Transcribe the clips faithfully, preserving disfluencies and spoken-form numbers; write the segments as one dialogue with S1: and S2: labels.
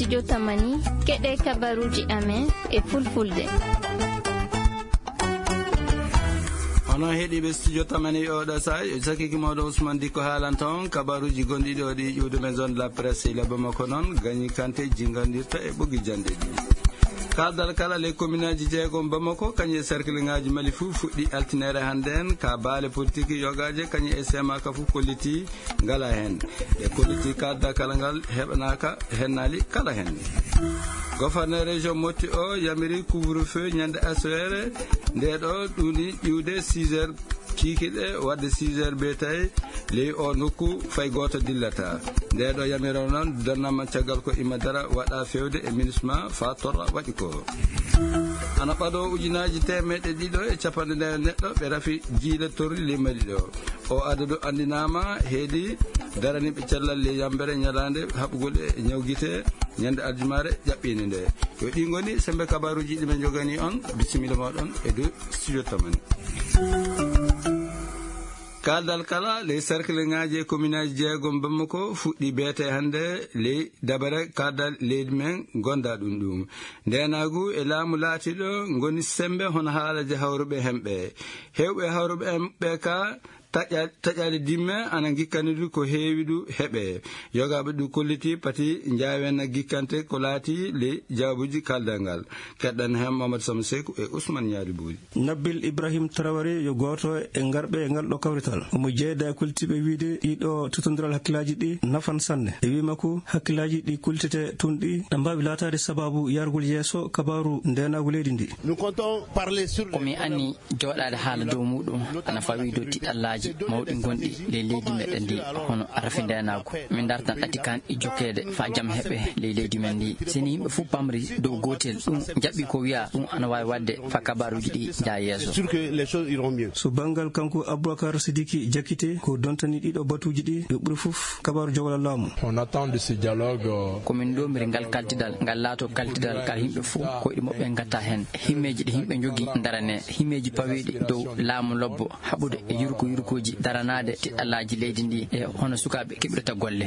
S1: studio Tamani keɗe kabaruji amen e fulfulde.
S2: Ono heeɗiɓe studio Tamani oɗo sa e sakiki mawɗo Ousmane Dikko haalanta on kabaruji gonɗiɗi o ɗi ƴiwde maison de la presse ila Bamako noon Gagny Kanté jingandirta e ɓoggi jande ɗi kaldal kala les communes ji jeegom Bamako kañum e cercle ngaji Mali fou fuɗɗi altinere hande en ka baale politique yogaje kañum e sema ka fou kolliti ngala hen e kolliti kalda kala ngal heɓanaka hennali kala hen gouverneur région Moti o yamiri couvre-feu ñande aswere nde ɗo ɗuni ƴiwde six heures kikiɗe wadde six heures be tawi ley o nokku fay goto dillata nde ɗo yamiro noon donnama caggal ko imadara waɗa fewde e ministre fa torra waɗi ko ana ɓaɗo ujunaji temedde ɗiɗo e capanɗe nde neɗɗo ɓe rafi jiila torri ley Mali ɗo o adadu andinama heedi daraniɓe cellal ley yambere ñalande haɓugol e ñawguite ñande aljumare ƴaɓɓinde nde yo ɗi goni sembe kabaruji ɗimen jogani on bisimilla moɗon e dow studio Tamani. kaldal kala les cercle ngaji e commune aji jeegom Bamako fuɗɗi beete hande ley dabare kaldal leydi men gonda ɗum ɗum ndenagu e laamu laatiɗo goni sembe hono haalaji hawruɓe hemɓe hewɓe hawruɓe hemɓe ka taƴade dimme ana gikkanidu ko heewi du heɓe yogaɓe ɗu kolliti pati jawenna gikkante ko laati le jaabuji kaldal ngal keɗɗan hen Mamadou Sama Sekou e Ousmane Ñaari Bouli.
S3: Nabil Ibrahim Traoré yo goto e ngarɓe e ngal ɗo kawrital omo jeeyda e koltiɓe wiide ɗiɗo tutodiral hakkillaji ɗi nafan sanne e wima ko hakkillaji ɗi kultete tun ɗi ɗe mbawi latade sababu yargol yeeso kabaru ndenagu leydi ndi.
S4: komi anni joɗade haala dow muɗum ana fawi dow tiɗallaji mawɗi gonɗi ley leydi meɗen ndi hono rafi ndenago min dartan ɗatikan e jokkede fa jaam heɓe ley leydi men ndi seni yimɓe fof pamri dow gotel ɗum jaɓɓi ko wiya ɗum ana wawi wadde fa kabaruji ɗi jaa yeeso.
S3: so banggal kanko Aboubacar Sidiki jakkite ko dontani ɗiɗo batuji ɗi ɓe ɓuuri fof kabaru jogala laamu.
S4: komin domiri ngal kaltidal ngal laato kaltidal kal yimɓe fof koyɗi moɓɓe gatta hen himmeji ɗi yimɓe jogui darane himmeji pawiɗi dow laamu lobbo haɓude e yurko yurko daranade tiɗɗallaji leydi ndi e hono sukaɓe keɓirta golle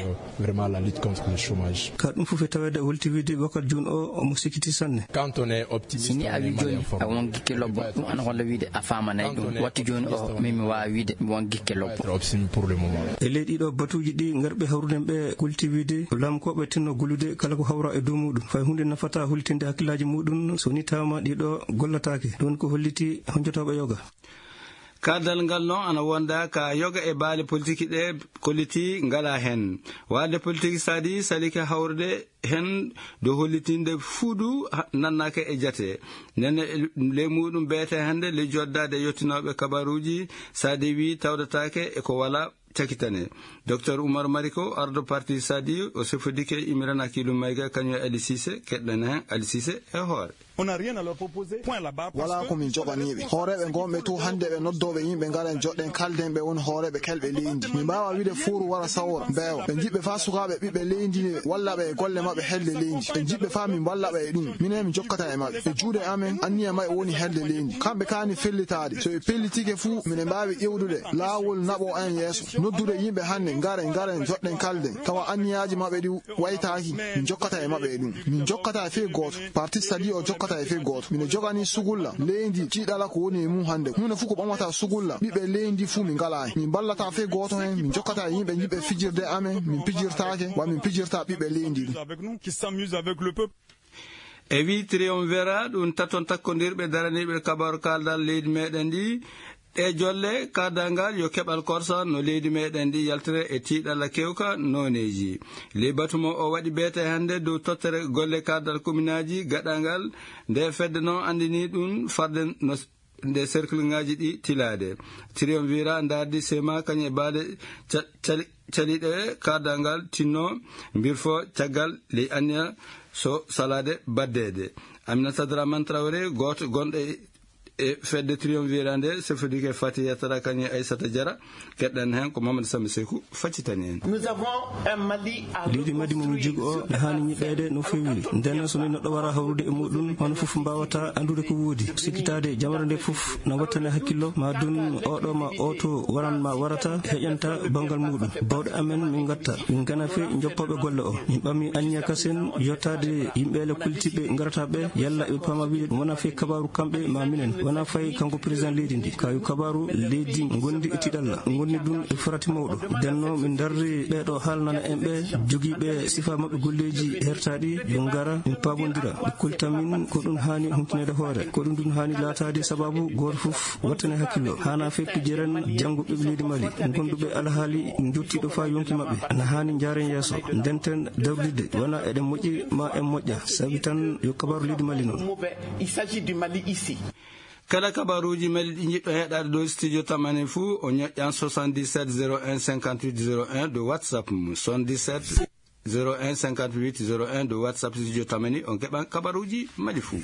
S3: ka ɗum fof e tawede holti wiide wakkati joni o omo sikkiti sanne
S4: sini a wi joni a won gikke lobbo ɗum ana holla wiide a famanayi ɗum wattu joni o min mi wawi wiide mi won gikke lobbo
S3: e ley ɗiɗo batuji ɗi garɓe hawruɗen ɓe kulti wiide lamkoɓe tinno gollude kala ko hawra e dow muɗum fay hunde nafata hultinde hakkillaji muɗum so ni tawma ɗiɗo gollatake ɗon ko holliti honjotoɓe yoga.
S2: kaldal ngal noon ana wonda ka yoga e baale politique ɗe kolliti ngala hen wadde politique sadi salike hawrude hen do hollitinde fuudu nannake e jate nene le muɗum beete hande le joddade yettinoɓe kabaruji sadi wi tawdatake e ko wala cakitane docteur Oumar Mariko ardo parti sadi o sefodike imirana kilum mayga kañum Ali Cissé keɗɗen hen Ali Cissé e hoore.
S5: On n'a rien à leur proposer. Point là-bas.
S6: Wala ko min joganiɓe hooreɓe gonɓe to hande ɓe noddoɓe yimɓe ngaren joɗɗen kalden ɓe woni hooreɓe kelɓe leydi min mbawa wiide furu wara sawra mbeewa ɓe jiɓɓe fa sukaɓe ɓiɓɓe leydi walla ɓe e golle mabɓe helde leydi ɓe jiɓɓe fa min walla ɓe e ɗum minen mi jokkata e mabɓe e juuɗe amen anniya mabɓe woni helde leydi kamɓe kani fellitade so ɓe pellitike fuu minen mbawi ƴewdude laawol naɓo en yeeso noddude yimɓe hande ngaren ngaren joɗɗen kalden tawa anniyaji mabɓe ɗi waytaki min jokkata e mabɓe e ɗum min jokkata e fe goto parti sadi o jokkata e fe goto mine jogani sugulla leydi tiiɗala ko woni e mum hande hunde fu ko ɓamata sugulla ɓiɓɓe leydi fu min ngala hen min ballata fe goto hen min jokkata e yimɓe jiɓɓe fijirde amen min pijirtake wa min pijirta ɓiɓɓe leydi ɗi
S2: e wi triomvera ɗum taton takkodirɓe daraniɓe kabaru kaldal leydi meɗen ɗi e jolle kaddangal yo keɓal korsa no leydi meɗen ɗi yaltire e tiiɗalla kewka noneji ley batumo o waɗi beete hande dow tottere golle kaddal communaji gaɗangal nde fedde noon andini ɗum farde no nde cercle ngaji ɗi tilade triomvira dardi sema kañum e baade caliɗe kaddalngal tinno mbirfo caggal ley anniya so salade baddede Aminata Dramane Traoré goto gonɗo e fedde triumvirande sefodike fati yatara kany Aissata Diarra keddan hen ko Mamadou Samba Sekou faccitani en.
S7: Nous avons un Mali à
S3: leydi madi mum jigo o hani ñiɓede no fewi nden so ni neɗɗo wara hawrude e muɗum hono fof mbawata andude ko woodi sikkitade jamara nde fof na wattane hakkillo ma dun oɗo ma oto waran ma warata heƴanta bangal muɗum bawɗe amen min gatta min gana fe joppoɓe golle o min ɓami Agnia Kassene yottade yimɓele kultiɓe garataɓe yalla ɓe pama wiide ɗum wona fe kabaru kamɓe ma minen wona fayi kanko président leydi ndi kayu kabaru leydi gondi e tiɗalla gonni ɗum e farati mawɗo denno min darri ɓeɗo haalnana en ɓe jogiiɓe sifa mabɓe golleji hertaɗi yo gara min pamodira ɓe kultamin ko ɗum hani humtinede hoore ko ɗum ɗum hani laatade sababu goto fof wattane hakkillo hana fekki jeren jangguɓe leydi Mali gonduɓe alhaali jottiɗo fa yonki mabɓe ana hani jaren yesso denten dawlide wona eɗen moƴƴi ma en moƴƴa sabi tan yo kabaru leydi Mali noon.
S7: Il s'agit du Mali ici.
S2: Kala kabaruji meli ɗi jiɗɗo heɗade dow studio tamane fou o ñoƴƴan soixante-dix-sept zéro un cinquante-huit zéro un do WhatsApp mum soixante-dix-sept zéro un cinquante-huit zéro un do WhatsApp studio tamani on keɓan kabaruji mali fou.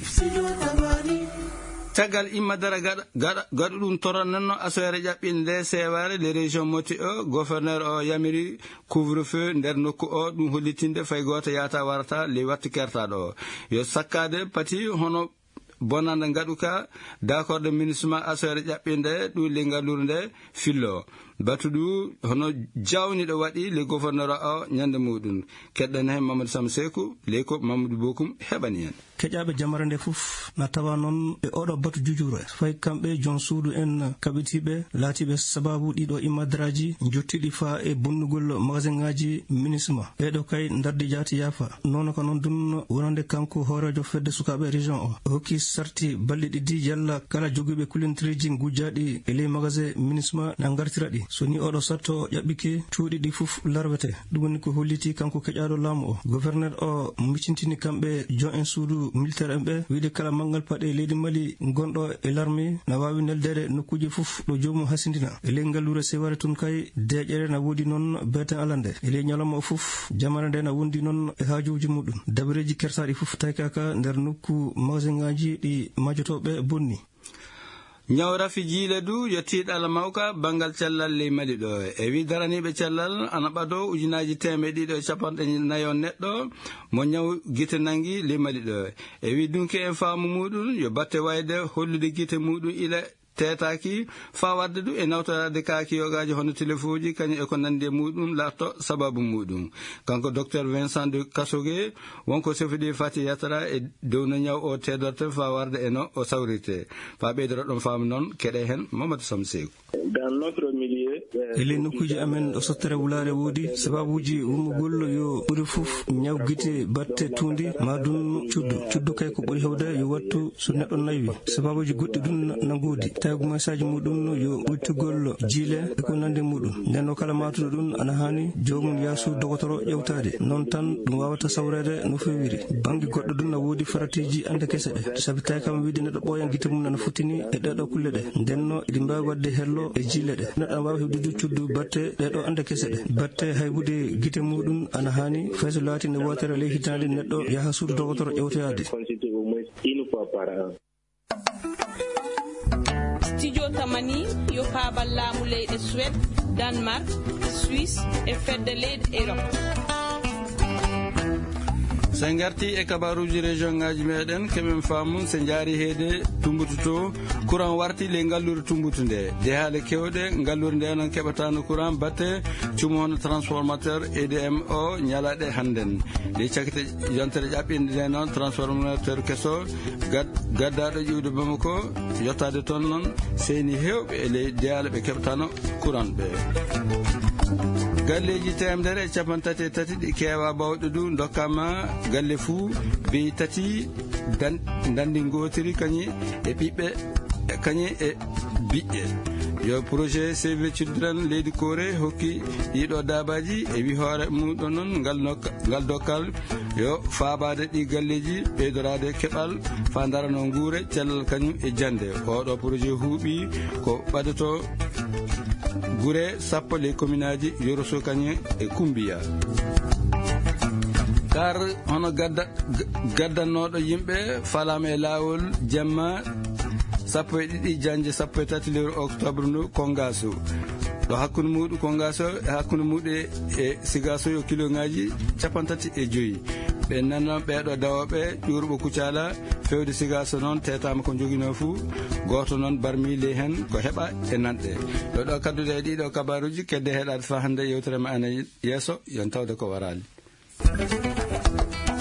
S2: Tagal imma dara gaɗa gaɗa ɗum torannanno asoyere ƴaɓɓinde seware les régions moti o gouverneur o yamiri couvre-feu nder nokku o ɗum hollitinde fay goto yata warata le wattu kertaɗo o yo sakkade pati hono bonande gaɗuka d'accord de ministre asoyere ƴaɓɓinde ɗum le ngallurde fillo batuɗu hono jawniɗo waɗi le gouverneur o ñande muɗum keɗɗen hen Mamadou Samba Sekou le ko Mamadou Bokum heɓani hen
S3: keƴaɓe jamara nde fof na tawa noon e oɗo batu jujure fay kamɓe jon suudu en kaɓitiɓe laatiɓe sababu ɗiɗo immadaraji jottiɗi fa e bonnugol magasin ngaji ministre ma ɓeɗo kay darde jaati yaafa noon ko noon dun wonande kanko hoorejo fedde sukaɓe région o hokki sarti balɗe ɗiɗi yalla kala joguiɓe kulentiriji gujjaɗi e ley magasin ministre ma na gartira ɗi so ni oɗo satto ƴaɓɓike cuuɗi ɗi fof larwete ɗum woni ko holliti kanko keƴaɗo laamu o gouverneur o miccintini kamɓe jon en suudu militaire en ɓe wiide kala mangal paɗe leydi Mali gonɗo e l'armée na wawi neldede nokkuji fof ɗo jomum hasindina e ley ngallure seware tun kay deƴere na woodi noon beten alande e ley ñalawma o fof jamara nde na wondi noon e haajuji muɗum dabareji kertaɗi fof tawi kaka nder nokku magasin ngaji ɗi majotoɓe bonni.
S2: ñawra fi jiile du yo tiiɗal mawka bangal cellal ley Mali ɗo e wi daraniɓe cellal ana ɓado ujunaji teme ɗiɗo e capanɗe nayo neɗɗo mo ñaw guite nangui ley Mali ɗo e wi dunki en faamu muɗum yo batte wayde hollude guite muɗum ila tetaki fa wadde du e nawtorade kaaki yogaji hono téléphone ji kañum e ko nandi e muɗum larto sababu muɗum kanko docteur Vincent de Kassogue wonko sefidi fati yatara e dow no ñaw o tedorte fa warde e no o sawrite fa ɓeydoro ɗon faamu noon keɗe hen Mamadou Samba Sekou.
S8: Dans notre milieu
S3: ele nokkuji amen ɗo sottere wulare woodi sababuji wummugol yo ɓuri fof ñaw guite batte tundi ma dun cuddu cuddu kay ko ɓuri hewde yo wattu so neɗɗo naywi sababuji goɗɗi ɗum na goodi tawi message muɗum yo ɓuttugol jiile e ko nande muɗum nden o kala matuɗo ɗum ana hani jomum yasu dogotoro ƴewtade noon tan ɗum wawata sawrede no fewiri bangi goɗɗo ɗum na woodi faratiji ande kese ɗe sabi tawi kam wiide neɗɗo ɓooyan guite mum nana futtini e ɗeɗo kulle ɗe ndenno iɗi mbawi wadde hello e jiile ɗe neɗɗo ana wawi hebdude cuddu batte ɗeɗo ande kese ɗe batte haybude guite muɗum ana hani fayso laati ne wotere ley hitande neɗɗo yaha suudu dogotoro ƴewtoyade.
S9: Studio Tamani yo kaabal laamu leyɗe Suède, Danemark, Suisse e fedde leyɗe Europe.
S2: sen garti e kabaruji région ngaji meɗen keɓen faamu se jaari heede tumbutu to courant warti le ngallure tumbutu nde de haale kewɗe ngallure nde noon keɓatano courant batte cumo hono transformateur E D M o ñalaɗe hannden de cakkite yontere ƴaɓɓinde nde noon transformateur kesso gaddaɗo ƴiwde Bamako yottade toon noon seni hewɓe e ley deyaale ɓe keɓatano courant ɓe galleji temedere e capan tati e tati ɗi keewa bawɗe du dokkama galle fuu beyi tati dandi gotiri kañi e ɓiɓɓe kañi e biƴƴe yo projet Save Children leydi Kore hokki ɗiɗo dabaji e wi hoore muɗum noon ngal dokkal yo faabade ɗi galleji ɓeydorade keɓal fa darano guure cellal kañum e jande oɗo projet huuɓi ko ɓadoto gure sappo les communaji Yoroso kañe e Kumbiya kar hono gadda gaddannoɗo yimɓe falama e lawol jamma sappo e ɗiɗi janje sappo e tati lewru octobre ndu kongaso ɗo hakkude muɗum kongaso e hakkude muɗum e sigaso yo kilo ngaji capantati e joyyi ɓe nannon ɓeɗo dawoɓe ƴurɓo kucala fewde sigaso noon tetama ko joguino fou goto noon barmile hen ko heeɓa e nanɗe ɗo ɗo kaddude e ɗiɗo kabaruji kedde heɗade fa hande yewtere ma ane yesso yon tawde ko warali.